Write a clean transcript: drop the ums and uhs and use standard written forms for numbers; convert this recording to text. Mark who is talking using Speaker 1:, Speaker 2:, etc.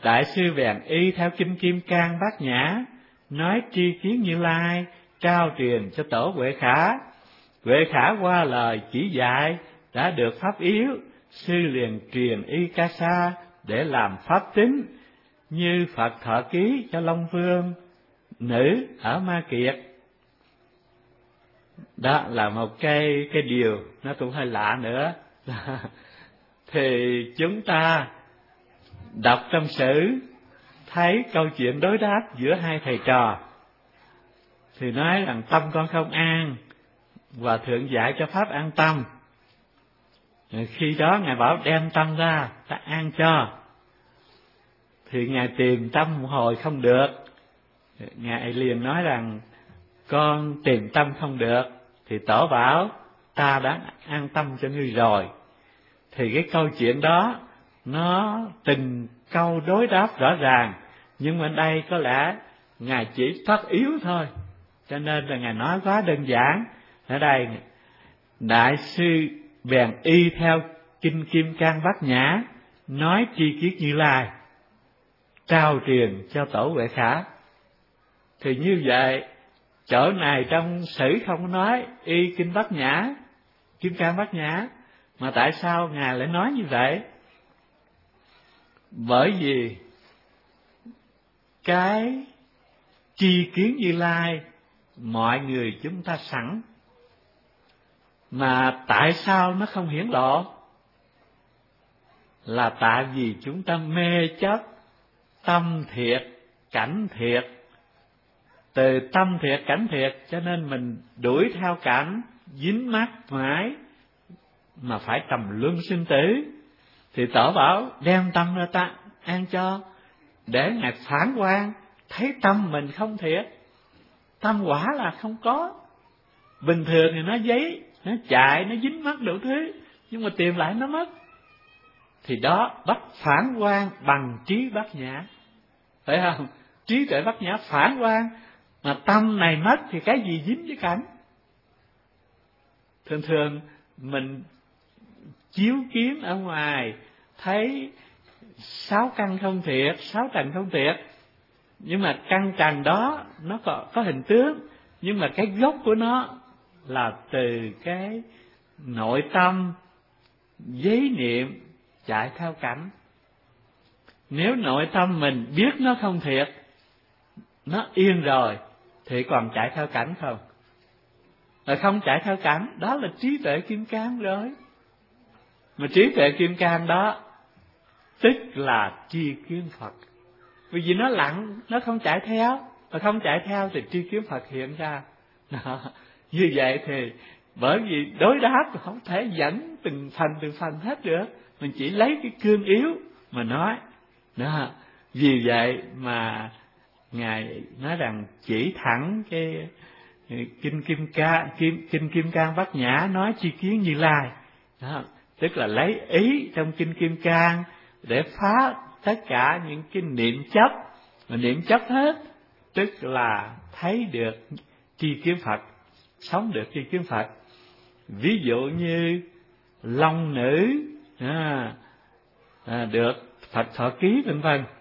Speaker 1: Đại sư bèn y theo kinh Kim Cang Bát Nhã, nói tri kiến Như Lai, trao truyền cho tổ Huệ Khả. Huệ Khả qua lời chỉ dạy, đã được pháp yếu, sư liền truyền y ca sa để làm pháp tín, như Phật thọ ký cho Long Vương nữ ở Ma Kiệt. Đó là một cái điều nó cũng hơi lạ nữa. Thì chúng ta đọc trong sử thấy câu chuyện đối đáp giữa hai thầy trò, thì nói rằng tâm con không an, Hòa thượng dạy cho pháp an tâm. Khi đó Ngài bảo đem tâm ra ta an cho, thì Ngài tìm tâm một hồi không được. Ngài liền nói rằng con tìm tâm không được, thì tổ bảo ta đã an tâm cho ngươi rồi. Thì cái câu chuyện đó nó từng câu đối đáp rõ ràng, nhưng mà đây có lẽ Ngài chỉ phát yếu thôi, cho nên là Ngài nói quá đơn giản. Ở đây đại sư bèn y theo kinh Kim Cang Bát Nhã, nói tri kiến Như Lai, trao truyền cho tổ Huệ Khả. Thì như vậy, chỗ này trong sử không nói y kinh Bát Nhã, Kim Cang Bát Nhã, mà tại sao Ngài lại nói như vậy? Bởi vì cái tri kiến Như Lai mọi người chúng ta sẵn, mà tại sao nó không hiển lộ? Là tại vì chúng ta mê chấp tâm thiệt, cảnh thiệt. Từ tâm thiệt, cảnh thiệt, cho nên mình đuổi theo cảnh, dính mắc mãi, mà phải trầm luân sinh tử. Thì tổ bảo đem tâm ra ta an cho, để Ngài phản quan, thấy tâm mình không thiệt. Tâm quả là không có. Bình thường thì nó giấy, nó chạy, nó dính mắc đủ thứ, nhưng mà tìm lại nó mất. Thì đó bắt phản quan bằng trí Bát Nhã, phải không? Trí tuệ Bát Nhã phản quan, mà tâm này mất thì cái gì dính với cảnh? Thường thường mình chiếu kiến ở ngoài thấy 6 căn không thiệt, 6 trần không thiệt, nhưng mà căn trần đó nó có hình tướng, nhưng mà cái gốc của nó là từ cái nội tâm giấy niệm chạy theo cảnh. Nếu nội tâm mình biết nó không thiệt, nó yên rồi, thì còn chạy theo cảnh không? Rồi không chạy theo cảnh, đó là trí tuệ Kim Cang rồi. Mà trí tuệ Kim Cang đó tức là tri kiến Phật. Vì vì nó lặng, nó không chạy theo, mà không chạy theo thì tri kiến Phật hiện ra. Đó. Như vậy thì bởi vì đối đáp không thể dẫn từng phần hết được, mình chỉ lấy cái cương yếu mà nói. Đó. Vì vậy mà Ngài nói rằng chỉ thẳng cái kinh Kim Cang Bát Nhã nói tri kiến Như Lai. Đó. Tức là lấy ý trong kinh Kim Cang để phá tất cả những cái niệm chấp, mà niệm chấp hết, tức là thấy được tri kiến Phật, sống được tri kiến Phật. Ví dụ như Long nữ được Phật thọ ký vân vân,